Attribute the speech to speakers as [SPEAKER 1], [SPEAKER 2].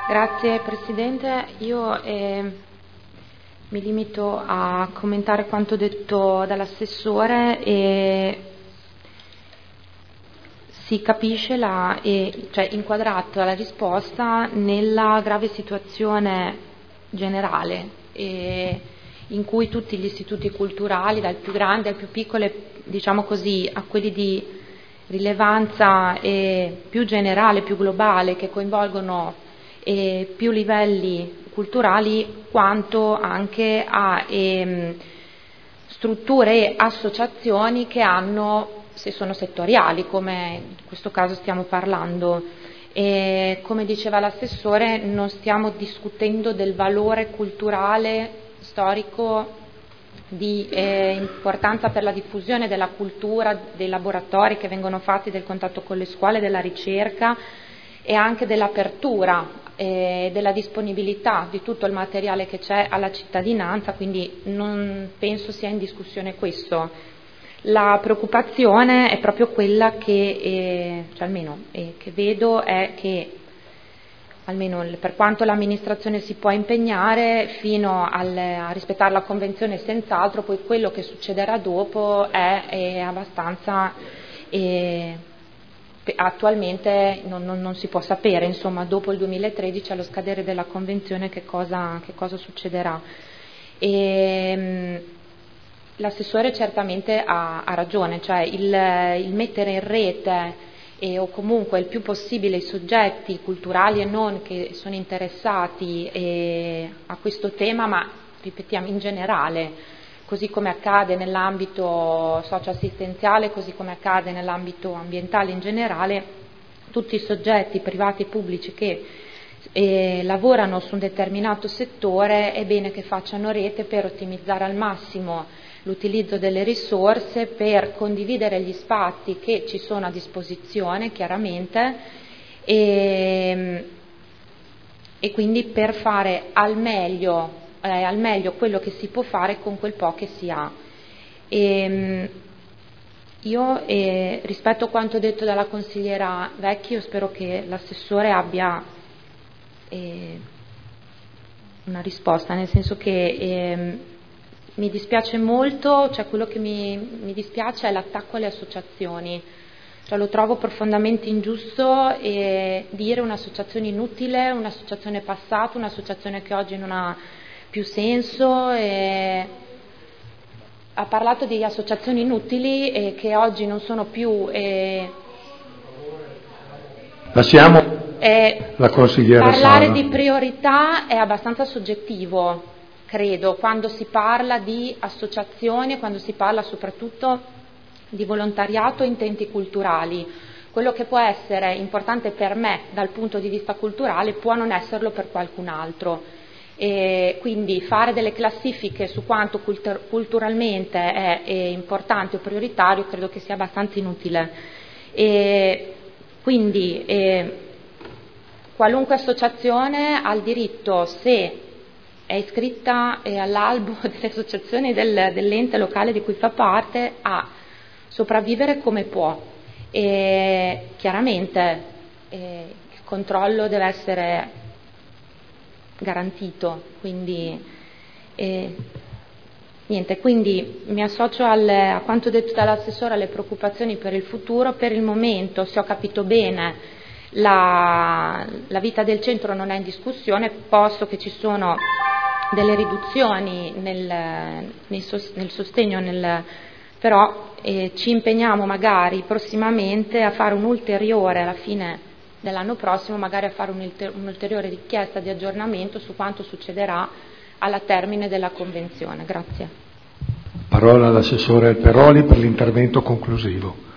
[SPEAKER 1] Grazie Presidente, io mi limito a commentare quanto detto dall'assessore e si capisce cioè inquadrata la risposta nella grave situazione generale in cui tutti gli istituti culturali, dal più grande al più piccolo, diciamo così, a quelli di rilevanza più generale, più globale, che coinvolgono più livelli culturali, quanto anche a strutture e associazioni che hanno, se sono settoriali, come in questo caso stiamo parlando. E come diceva l'assessore, non stiamo discutendo del valore culturale, storico, di importanza per la diffusione della cultura, dei laboratori che vengono fatti, del contatto con le scuole, della ricerca e anche dell'apertura e della disponibilità di tutto il materiale che c'è alla cittadinanza, quindi non penso sia in discussione questo. La preoccupazione è proprio quella che vedo, è che almeno per quanto l'amministrazione si può impegnare fino a rispettare la convenzione senz'altro, poi quello che succederà dopo è abbastanza attualmente non si può sapere, insomma, dopo il 2013, allo scadere della convenzione, che cosa succederà. L'assessore certamente ha ragione, cioè il mettere in rete o comunque il più possibile i soggetti culturali e non che sono interessati a questo tema, ma ripetiamo in generale, così come accade nell'ambito socioassistenziale, così come accade nell'ambito ambientale in generale, tutti i soggetti privati e pubblici che lavorano su un determinato settore è bene che facciano rete per ottimizzare al massimo l'utilizzo delle risorse, per condividere gli spazi che ci sono a disposizione, chiaramente, e quindi per fare al meglio quello che si può fare con quel po' che si ha. Io rispetto a quanto detto dalla consigliera Vecchi, io spero che l'assessore abbia una risposta, nel senso che mi dispiace molto, cioè quello che mi dispiace è l'attacco alle associazioni, cioè lo trovo profondamente ingiusto dire un'associazione inutile, un'associazione passata, un'associazione che oggi non ha più senso. Ha parlato di associazioni inutili che oggi non sono più.
[SPEAKER 2] Lasciamo la consigliera
[SPEAKER 1] Parlare
[SPEAKER 2] Sala.
[SPEAKER 1] di priorità è abbastanza soggettivo, credo, quando si parla di associazioni, quando si parla soprattutto di volontariato e intenti culturali. Quello che può essere importante per me dal punto di vista culturale può non esserlo per qualcun altro. E quindi fare delle classifiche su quanto culturalmente è importante o prioritario credo che sia abbastanza inutile. Quindi qualunque associazione ha il diritto, se è iscritta all'albo delle associazioni dell'ente locale di cui fa parte, a sopravvivere come può. Chiaramente il controllo deve essere garantito, quindi quindi mi associo a quanto detto dall'assessore, alle preoccupazioni per il futuro. Per il momento, se ho capito bene, la vita del centro non è in discussione, posto che ci sono delle riduzioni nel sostegno, però ci impegniamo magari prossimamente a fare un ulteriore, alla fine dell'anno prossimo, magari a fare un'ulteriore richiesta di aggiornamento su quanto succederà alla termine della convenzione. Grazie.
[SPEAKER 2] Parola all'assessore Alperoli per l'intervento conclusivo.